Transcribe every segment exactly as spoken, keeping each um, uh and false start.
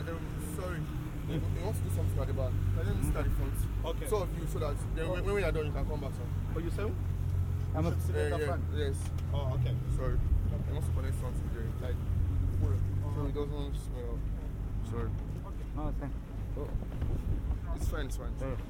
um, sorry. He wants to do something at the back. Can you sit at the front? Okay. So of you, so that then when, when we are done, you can come back, sir. Oh, you say? I'm a, Uh, yeah, yes. Oh, okay. Sorry. He wants to connect something there. Like, so he doesn't smell. Sorry. no, thank you. It's fine, it's fine. Oh,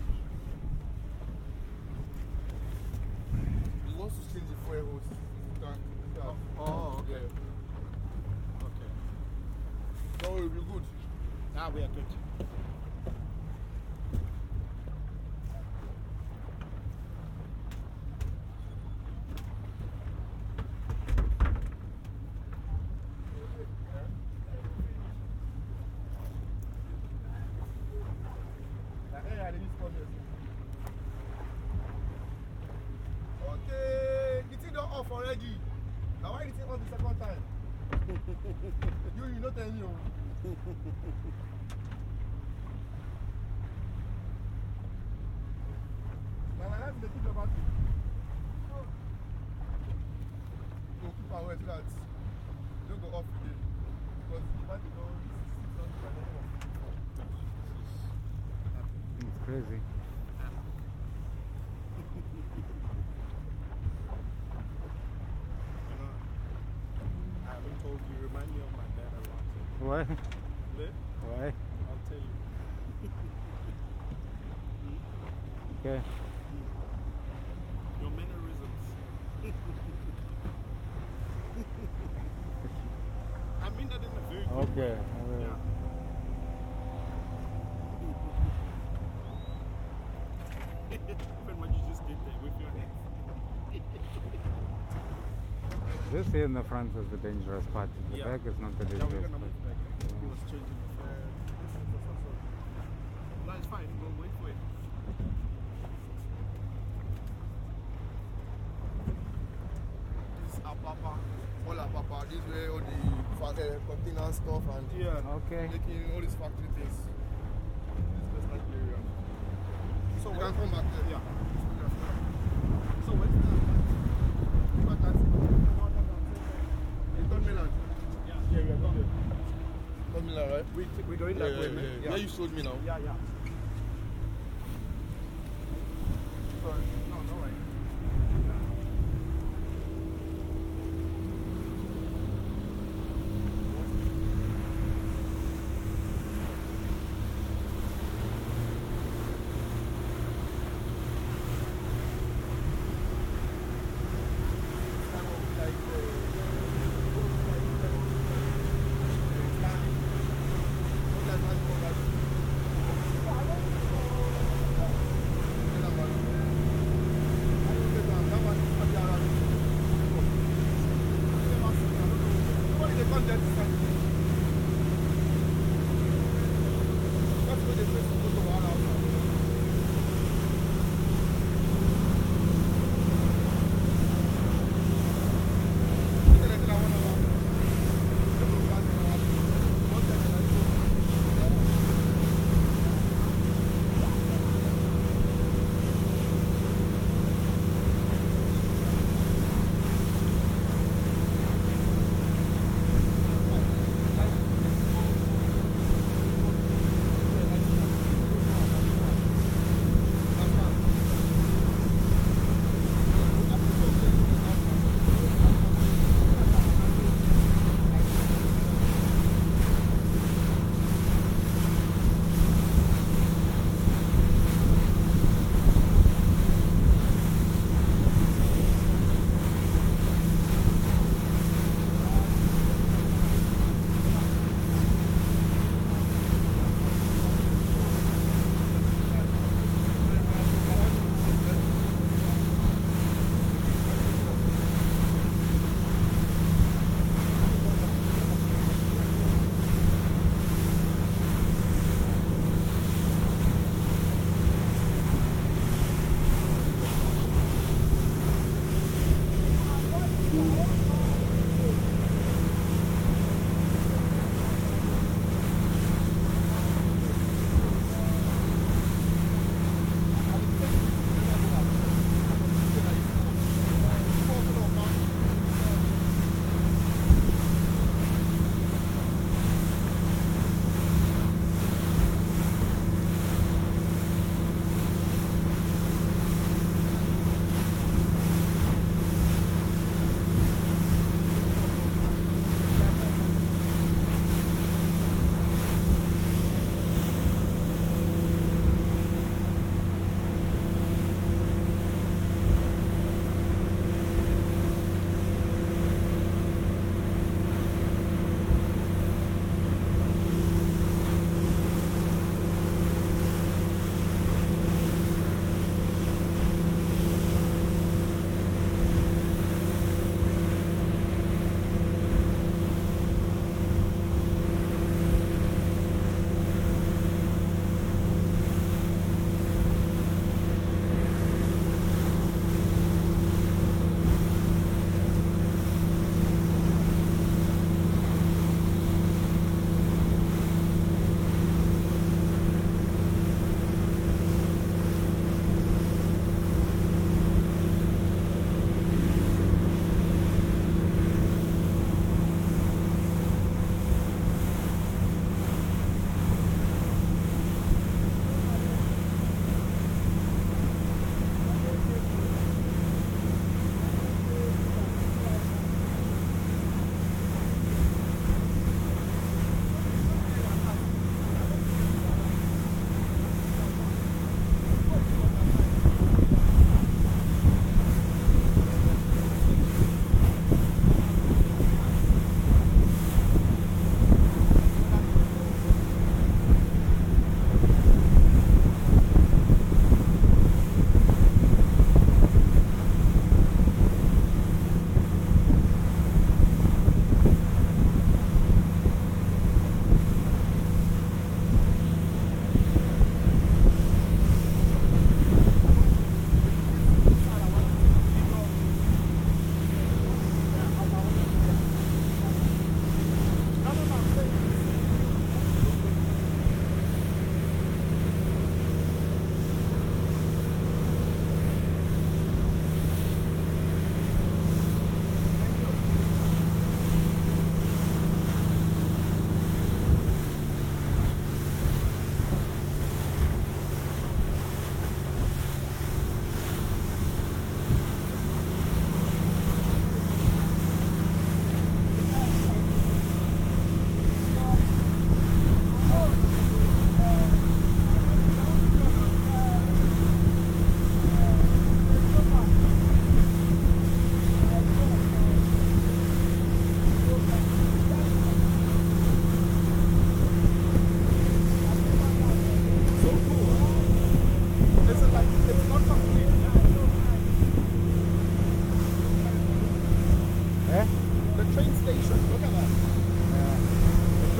He wants to change the fuel hose. Tank. Oh, oh, okay. Yeah. Okay. No, it will be good. Now we are good. Okay, the thing don't off already. Now why the thing on the second time? you, you not tell me. Now my life is a bit about it. Go keep away so that don't go off today. Because the battery don't don't do anymore. it's crazy. I haven't told you, you remind me of my dad a lot. Why? Live? Why? I'll tell you. Okay. Your mannerisms. I mean that in a very good Okay. way. I will. Yeah. Even what you just did there with your hands. This here in the front is the dangerous part. The Yeah. back is not the Yeah, dangerous we're gonna part. move back. He was changing the fare. No, it's fine. We'll wait for it. This is Apapa, all Apapa. This way all the fa- uh, container stuff and Yeah. Okay. making all these factory things. This best like area. So You when, can come back there. yeah. So when's the Fantastic. In Third Mainland. Yeah. Yeah, we are going there. Third Mainland, right? We we going Yeah, that yeah, way, yeah, man. yeah. Yeah, you showed me now. Yeah, yeah. Sorry. No, no way.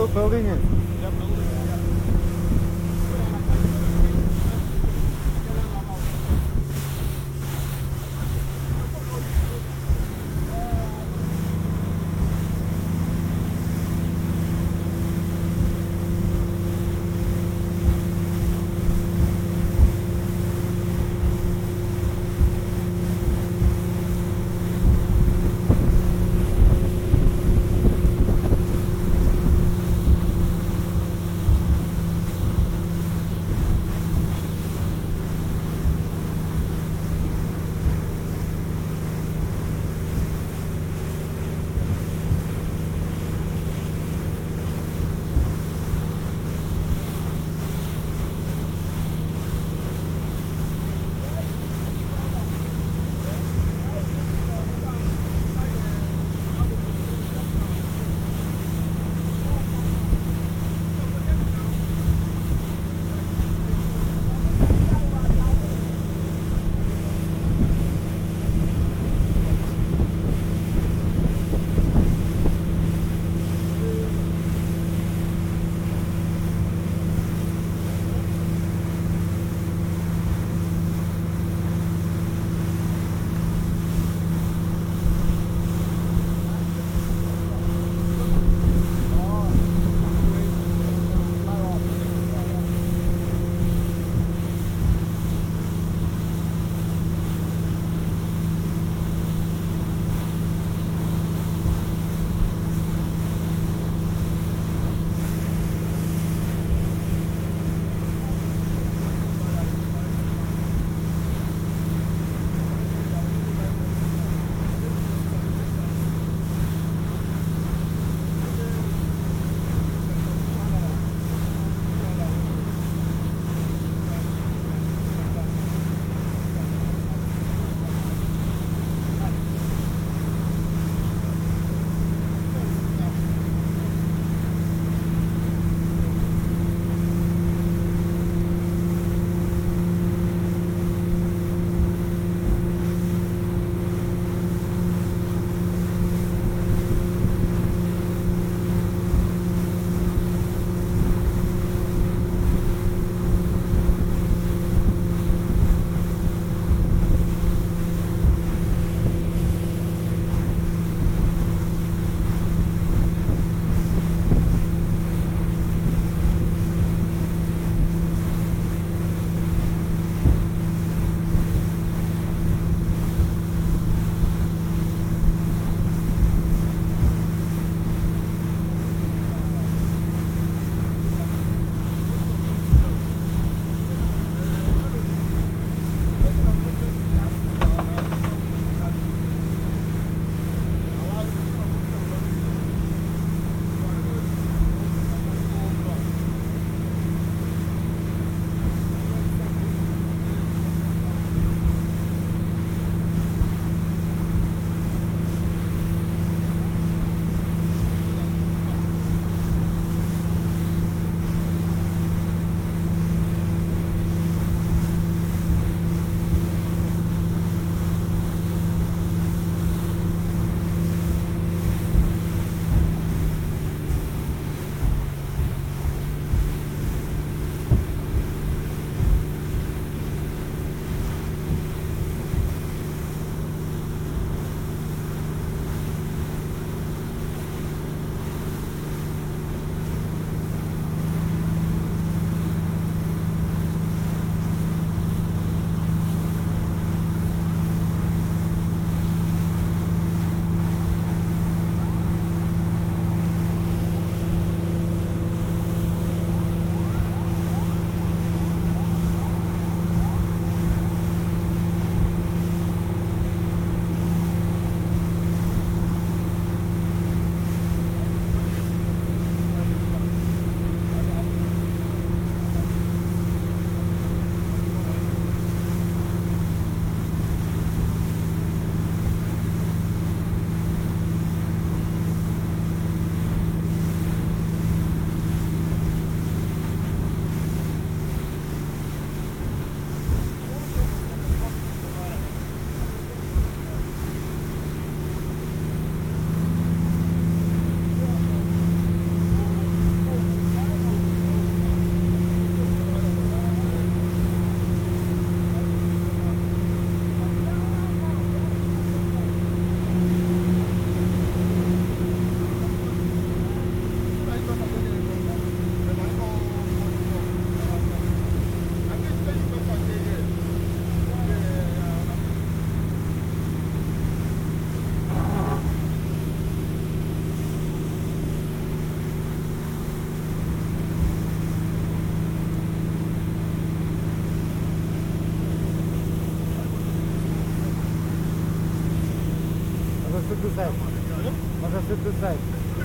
building it? They're building it. side. Must sit this side.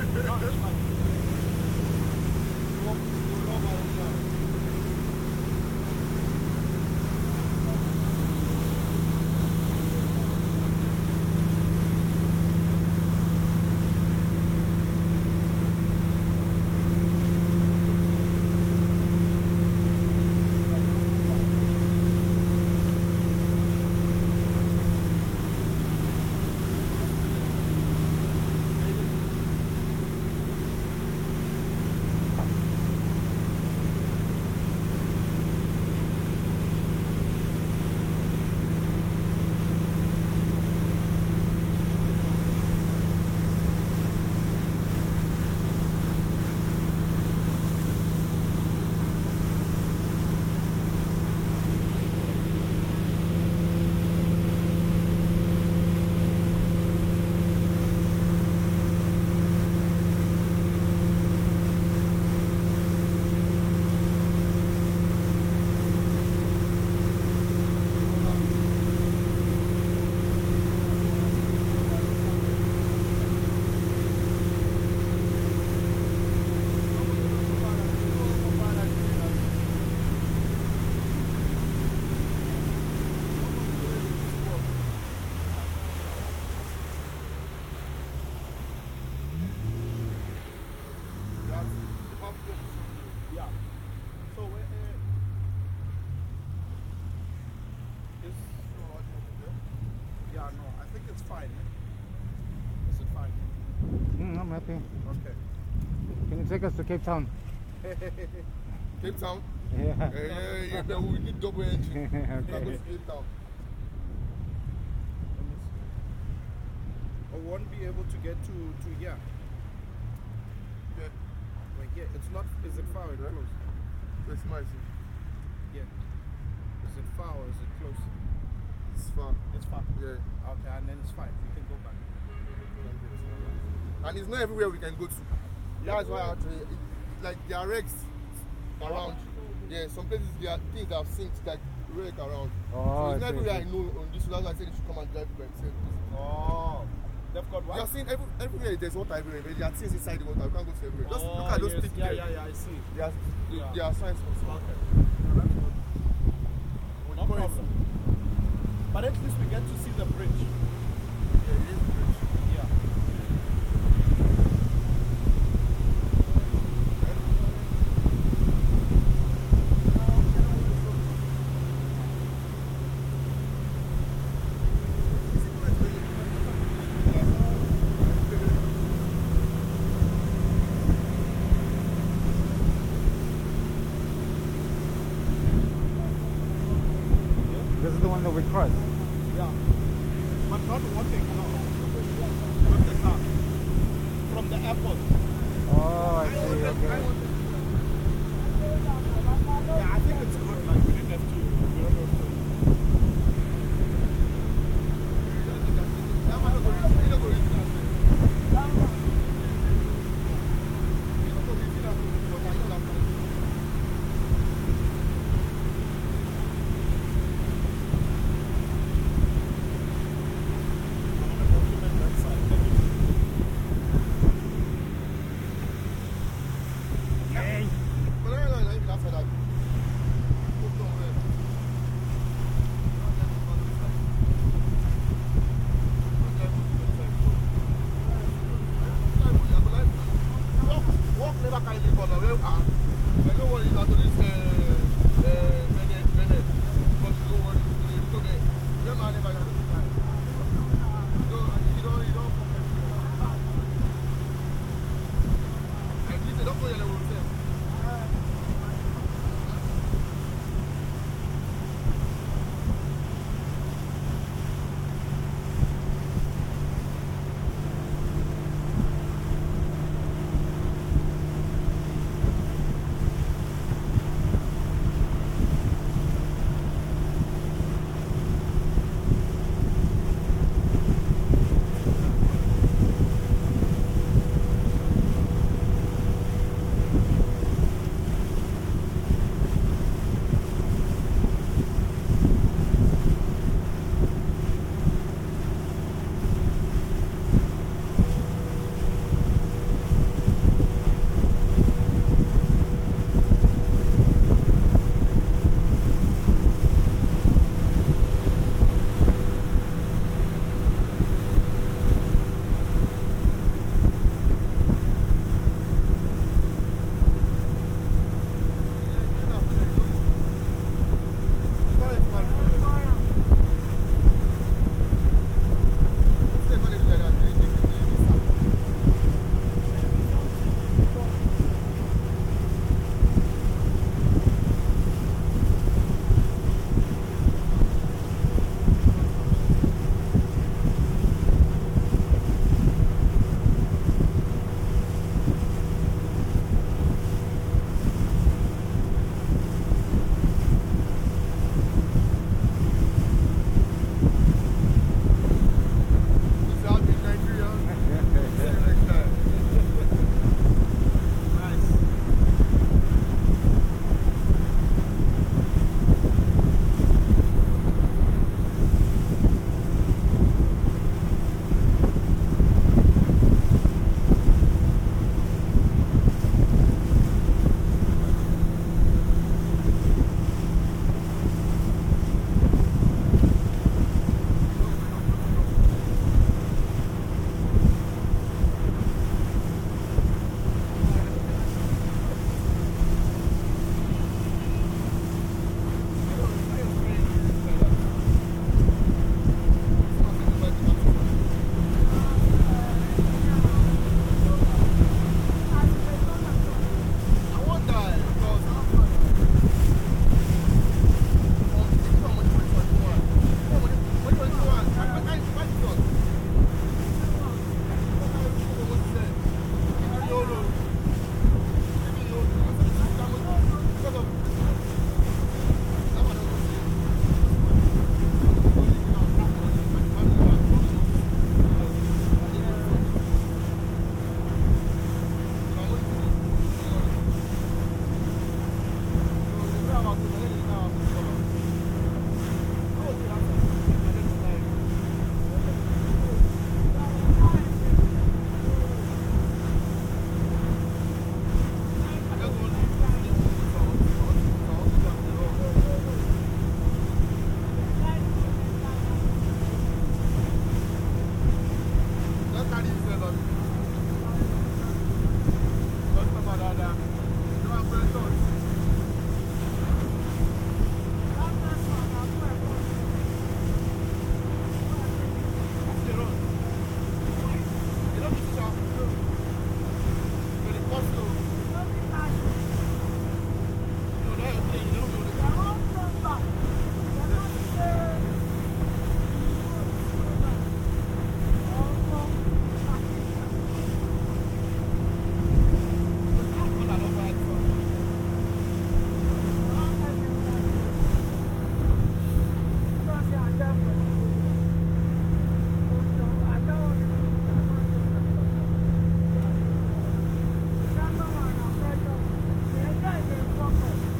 Yeah. So, uh, is, yeah, no, I think it's fine. Eh? Is it fine? Mm, I'm happy. Okay. Can you take us to Cape Town? Cape Town? Yeah. Yeah, yeah, yeah, but we need double engine. Let's go Okay. to Cape Town. Let me see. I won't be able to get to, to here. Yeah, Like here. It's not, is it far or Yeah. close? that's nice. Yeah. Is it far or is it close? It's fun. It's far. Yeah. Okay, and then it's fine. We can go back. And it's not everywhere we can go to. That's why actually, it, like there are wrecks around. Yeah, some places there are things that have sinks like wreck around. Oh, so it's not I see, everywhere I I see. know on this. So that's why I said they should come and drive by themselves. Oh. They've got You what? are seeing every, everywhere there's water everywhere, but there are things inside the water. We can't go to everywhere. Just Oh, look at those yes. things Yeah, there. yeah, yeah, I see. There are, Yeah. there are signs for some. Okay. No, that's good. With No currency. problem. But at least we get to see the bridge. Yeah, it is rich. Yeah. This is the one that we crossed. Yeah. But not walking, no. From the car. From the airport. Oh, I see. Okay. Yeah, I think it's good. Like, we didn't have to. We don't have to. Walk never carry me for the way. I don't worry about this.